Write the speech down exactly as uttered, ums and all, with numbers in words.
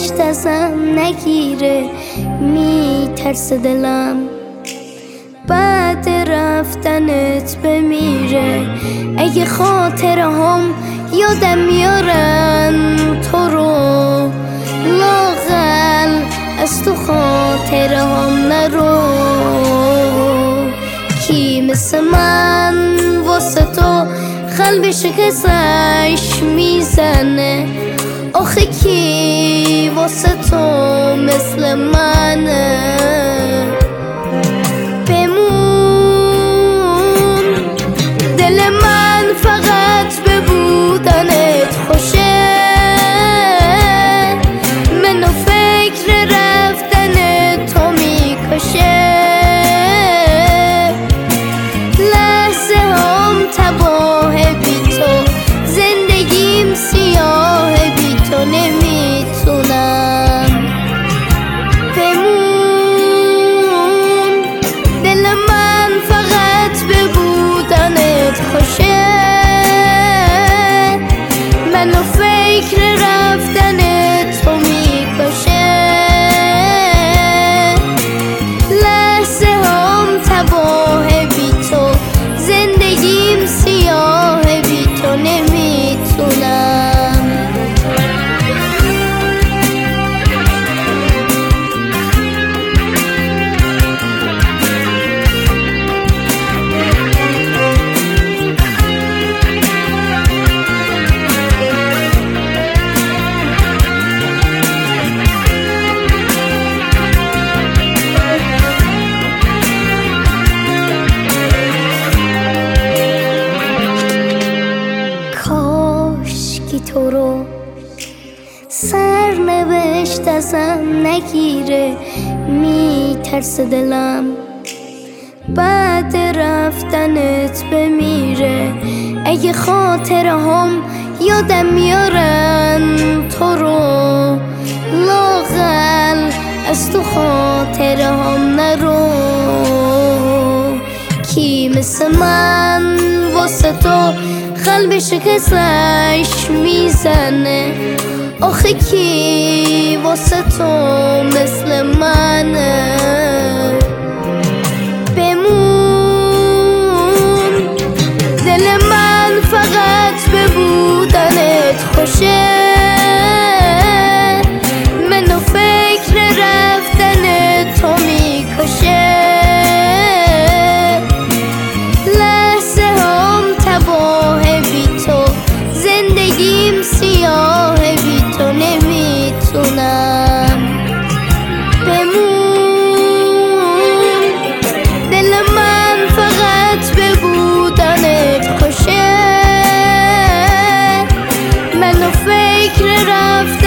بهشت ازم نگیره، میترسه دلم بعد رفتنت بمیره. اگه خاطره هم یادم میارن تو رو، لااقل از تو خاطره هم نرو. کی مثل من واسه تو قلب شکستش میزنه؟ آخه کی واسه تو مثل منه؟ بمون دل من فقط به بودنت خوشه، منو فکر رفتن تو میکشه. لحظه هم تباه بی تو، زندگیم سیاه بی تو نمیتونم. بمون دل من فقط به بودنت خوشه، منو فکر رفتن تو میکشه. لحظه هم تباه بی تو، زندگیم سیاه بی تو نمیتونم. تو رو سرنوشت ازم نگیره، میترسه دلم بعد رفتنت بمیره. اگه خاطره هم یادم میارن تو رو، لااقل از تو خاطره هم نرو. کی مثل من واسه تو قلب شکستش میزنه؟ آخه کی واسه تو مثل منه؟ بمون دل من فقط به بودنت خوشه، منو فکر رفتن تو میکشه. لحظه هم تباه بی تو، زندگیم سیاه بی تو نمیتونم. بمون دل من فقط به بودنت خوشه، منو فکر رفت